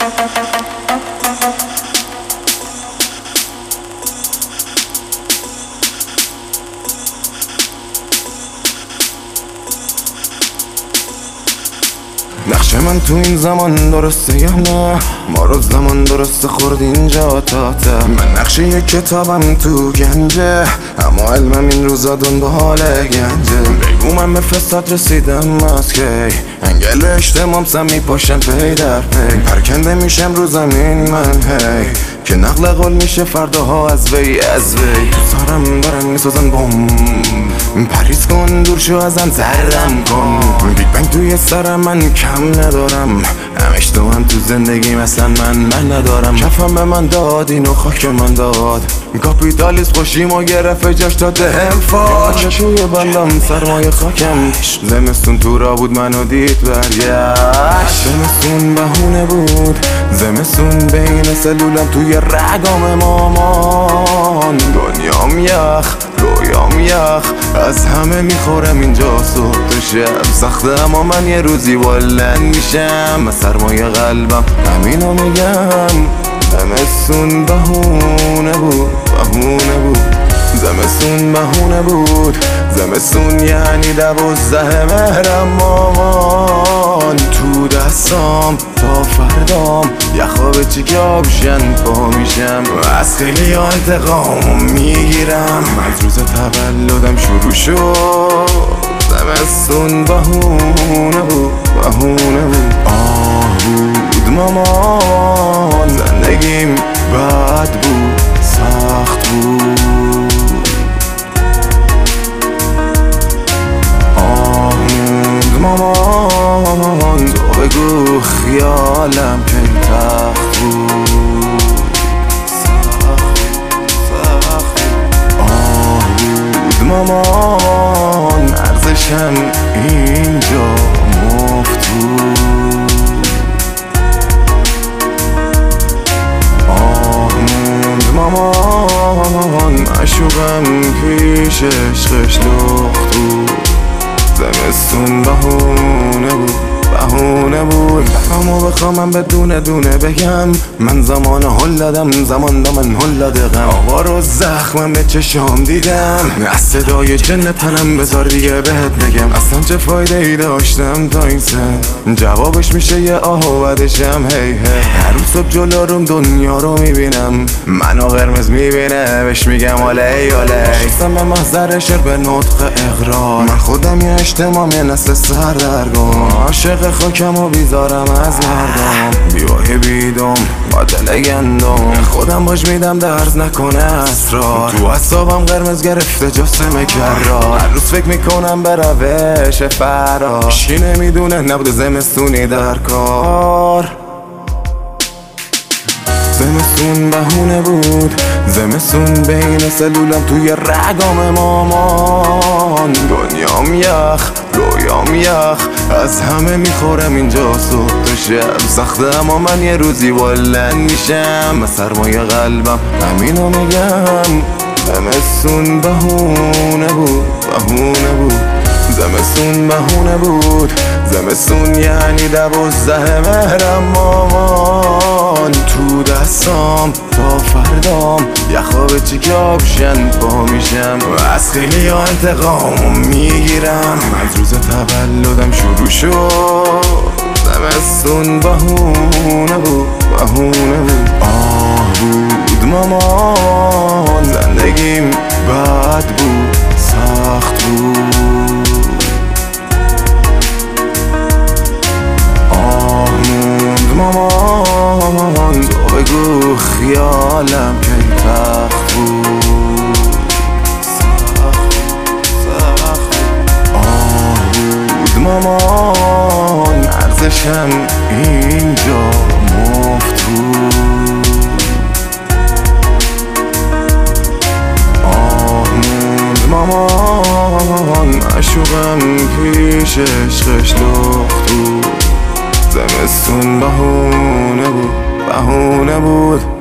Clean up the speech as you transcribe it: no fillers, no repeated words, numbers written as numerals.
نقش من تو این زمان درسته یا نه؟ ما رو زمان درسته خورد اینجا تا من نقش یک کتابم تو گنجه، اما علمم این روزا دنبال گنجه. بگو من به فساد رسیدم از کی؟ انگل اجتماعم سم میپاشم پی در پی، پرکنده میشم رو زمین من هی که نقل قول میشه فرداها از وی تو سرم دارن میسازن بوم، پریز کن دور شو ازم زردم کن. بیگ بنگ توی سرم من کم ندارم، همش تو هم تو زندگی مثلا من ندارم. کفم به من داد اینو خاک من داد، کاپیتالیسم خوشیمو گرفت جاش داده هم فاک. توی بندم سرمایه خاکم، زمستون تو را بود منو دید برگشت. زمستون بهونه بود، زمستون بین سلولم توی رگام مامان. دنیام یخ رویام یخ، از همه میخورم اینجا صبح تا شب. سخته اما من یه روزی بلند میشم، سرمایه قلبم همینو میگم. زمستون بهونه بود، بهونه بود، زمستون بهونه بود. زمستون یعنی 12 مهرم مامان. تو دستام تا فردام یخا به چیکه آبشن پا میشم، از خیلی انتقام میگیرم. از روز تولدم شروع شد، زمستون بهونه بود، بهونه بود. آه بود مامان، زندگیم بد بود، سخت بود. آه بود مامان، تو بگو خیالم کی تخت بود، سخت. آه بود مامان، ارزشم اینجا مفت بود. مامان معشوقم پیش عشقش لخت بود. زمستون بهونه بود، بهونه بود. همو بخوام من بدونه دونه بگم، من زمان هل دادم، زمان دا من هل داده غم. آوار و زخمم به چشام دیدم، از صدای جن تنم بذار دیگه بهت بگم. اصلا چه فایده ای داشتم تا این سن؟ جوابش میشه یه آه و بعدشم هی هی. هر روز صبح جلو روم دنیا رو میبینم، منو قرمز میبینه بهش میگم آلی آلی. شستم به محضر شعر به نطق اقرار، من خودم یه اجتماع یه نسل سردرگم. عاشق خاکم و بیزارم از مردم، بیوه بیدم با دل گندم. خودم باش میدم درز نکنه اسرار، تو اعصابم قرمز گرفته جسم کرار. هر روز فکر میکنم به روش فرار، کی نمیدونه نبوده زمستونی در کار. زمستون بهونه بود، زمستون بین سلولم توی رگام مامان. دنیام یخ رویام یخ، از همه میخورم اینجا صبح تا شب. سخته اما من یه روزی بلند میشم، سرمایه قلبم همینو میگم. زمستون بهونه بود، بهونه بود، زمستون بهونه بود. زمستون یعنی 12 مهرم مامان. تو دستام تا فردام یخا به چیکه آبشن پا میشم، از خیلی انتقام میگیرم. از روز تولدم شروع شد، زمستون بهونه بود، بهونه بود. آه بود مامان، زندگیم بد بود، سخت بود. مامان تو بگو خیالم کی تخت بود، سخت. آه بود مامان، ارزشم اینجا مفت بود. آه بود مامان، معشوقم پیش عشقش لخت بود. زمستون بهونه بود، بهونه بود.